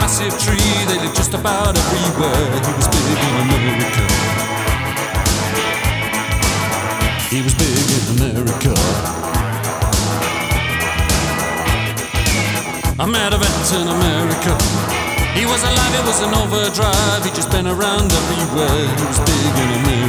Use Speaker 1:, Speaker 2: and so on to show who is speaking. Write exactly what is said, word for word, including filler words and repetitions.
Speaker 1: massive tree. They lived just about everywhere. He was big in America. He was big in America. I met a vet in America. He was alive, it was an overdrive. He'd just been around everywhere. He was big in America.